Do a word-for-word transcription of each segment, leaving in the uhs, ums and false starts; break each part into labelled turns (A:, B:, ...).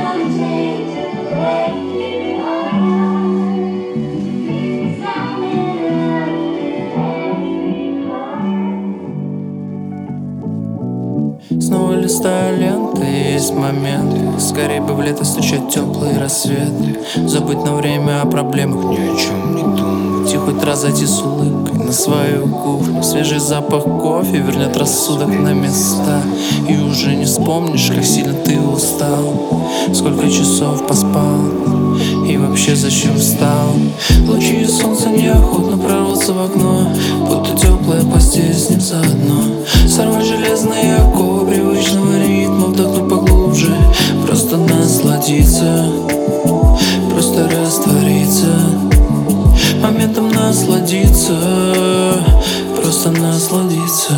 A: Снова листаю ленты, есть моменты. Скорее бы в лето встречать теплый рассвет. Забыть на время о проблемах, ни о чем не думать. И хоть раз зайти с улыбкой на свою кухню. Свежий запах кофе вернет рассудок на места. И уже не вспомнишь, как сильно ты устал, сколько часов поспал и вообще зачем встал. Лучи солнца неохотно прорвутся в окно, будто теплая постель с ним заодно. Сорвать железные оковы привычного ритма, вдохнуть поглубже, просто насладиться, просто раствориться, моментом насладиться, просто насладиться.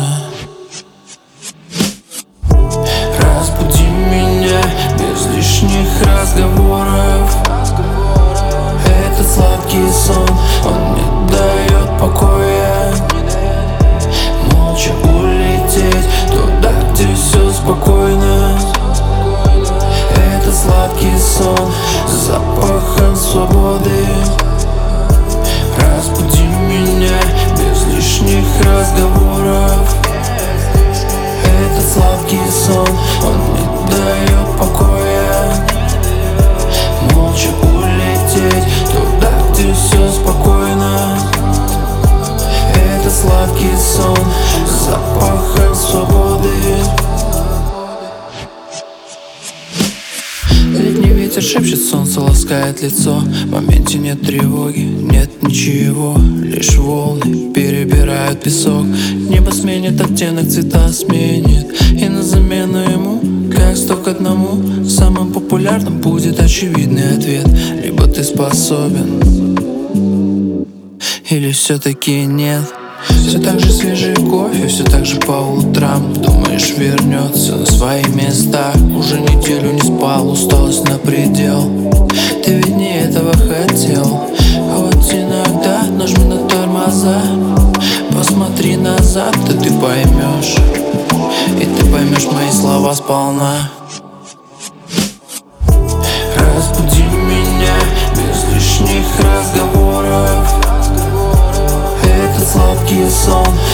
A: Разбуди меня без лишних разговоров. Этот сладкий сон, он не дает покоя. Молча улететь туда, где все спокойно. Этот сладкий сон с запахом свободы. Разбуди меня без лишних разговоров. Этот сладкий сон, он не дает покоя. Молча улететь туда, где все спокойно. Этот сладкий сон с запахом свободы. Летний ветер шепчет, солнце ласкает лицо. В моменте нет тревоги, нет ничего, лишь волны перебирают песок. Небо сменит оттенок, цвета сменит, и на замену ему, как сто к одному, самым популярным будет очевидный ответ. Либо ты способен, или все-таки нет. Все так же свежий кофе, все так же по утрам. Думаешь, вернется на свои места. Уже неделю не спал, усталость на предел. Ты ведь не этого хотел. Хоть иногда нажми на тормоза, посмотри назад, да ты поймешь. И ты поймешь мои слова сполна. Разбуди меня без лишних разговоров. Этот сладкий сон,